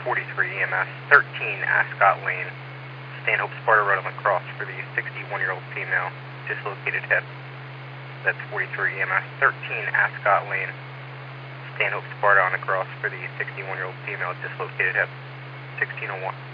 43 EMS, 13 Ascot Lane, Stanhope Sparta Road on the cross for the 61-year-old female, dislocated hip. That's 43 EMS, 13 Ascot Lane, Stanhope Sparta on the cross for the 61-year-old female, dislocated hip, 1601.